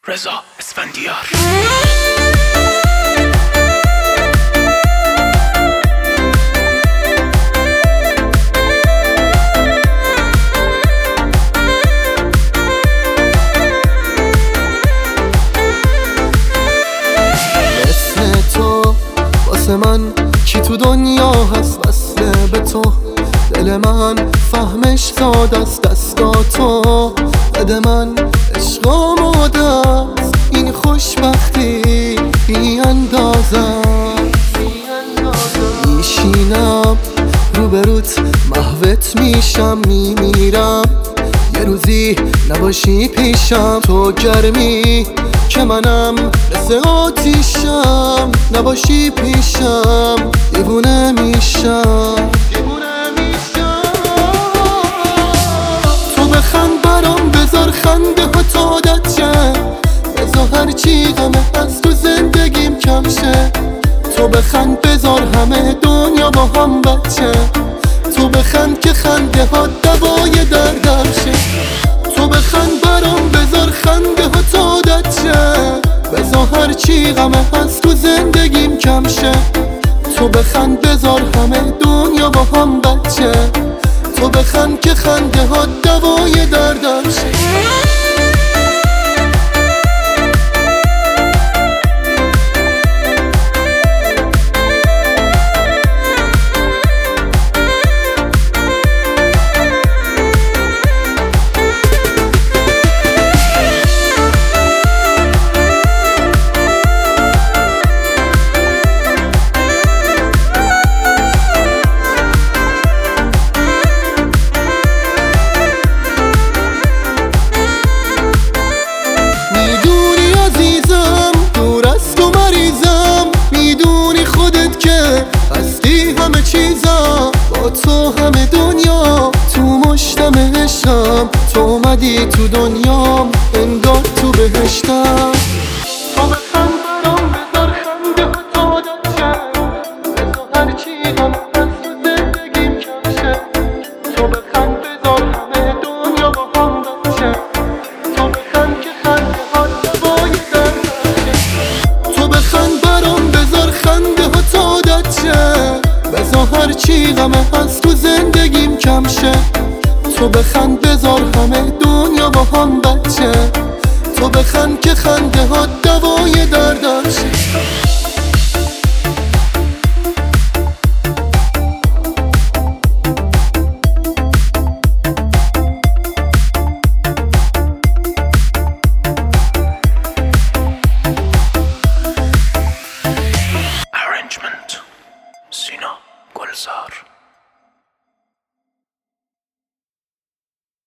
رضا اسفندیار. مثل تو واسه من کی تو دنیا هست؟ وصله به تو دل من فهمش ساده است، دستاتو بده من عشق آماده است. این خوشبختی بی اندازه میشینم روبروت، محوت میشم، میمیرم یه روزی نباشی پیشم. تو گرمی که منم مثل آتیشم، نباشی پیشم دیوونه میشم. تو بخند برام، بذار خنده ها تا عادت شه، بذار هرچی غمه از تو زندگیم کم شه. تو بخند بذار همه دنیا با هم بچه، تو بخند که خنده ها دوای دردم شه. تو بخند برام، بذار خنده ها تا عادت شه، بذار هرچی غمه از تو زندگیم کم شه. تو بخند بذار همه دنیا با هم بچه، تو بخند که خنده ها دوای دردم شه. همه چیزم با تو، همه دنیا تو مشتم عشقم. تو اومدی تو دنیام، انگار تو بهشتم. تو بخند برام، بذار خنده ها تا عادت شه، بذار هرچی غم از تو زندگیم کم شه. تو بخند بذار همه دنیا با هم بچه، تو بخند که خنده ها دوای دردم شه. تو بخند برام، بذار خنده ها تا عادت شه، بذار هرچی غمه از تو زندگیم کم شه. تو بخند بذار همه دنیا با هم بچه، تو بخند که خنده ها دوای دردم شه.